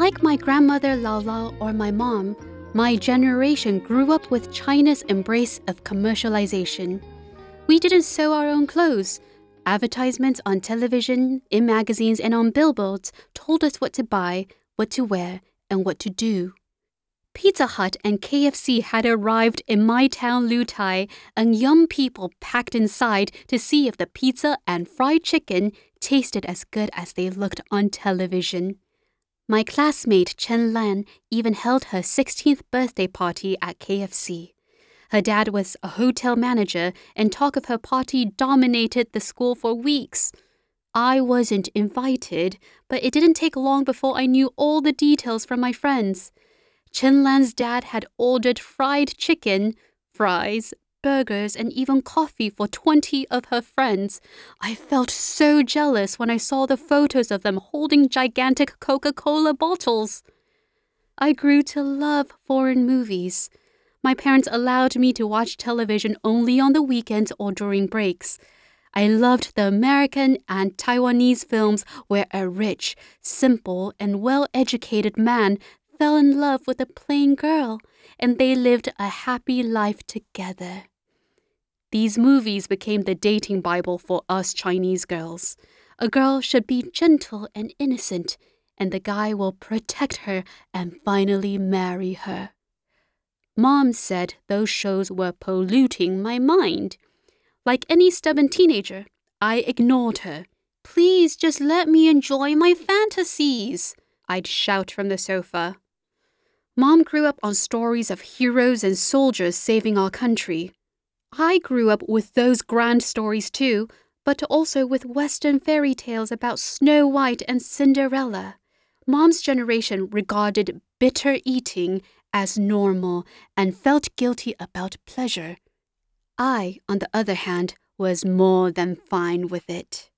Like my grandmother Lao Lao or my mom, my generation grew up with China's embrace of commercialization. We didn't sew our own clothes. Advertisements on television, in magazines, and on billboards told us what to buy, what to wear, and what to do. Pizza Hut and KFC had arrived in my town, Lutai, and young people packed inside to see if the pizza and fried chicken tasted as good as they looked on television. My classmate Chen Lan even held her 16th birthday party at KFC. Her dad was a hotel manager, and talk of her party dominated the school for weeks. I wasn't invited, but it didn't take long before I knew all the details from my friends. Chen Lan's dad had ordered fried chicken, fries, burgers, and even coffee for 20 of her friends. I felt so jealous when I saw the photos of them holding gigantic Coca-Cola bottles. I grew to love foreign movies. My parents allowed me to watch television only on the weekends or during breaks. I loved the American and Taiwanese films where a rich, simple, and well-educated man fell in love with a plain girl, and they lived a happy life together. These movies became the dating Bible for us Chinese girls. A girl should be gentle and innocent, and the guy will protect her and finally marry her. Mom said those shows were polluting my mind. Like any stubborn teenager, I ignored her. "Please just let me enjoy my fantasies," I'd shout from the sofa. Mom grew up on stories of heroes and soldiers saving our country. I grew up with those grand stories too, but also with Western fairy tales about Snow White and Cinderella. Mom's generation regarded bitter eating as normal and felt guilty about pleasure. I, on the other hand, was more than fine with it.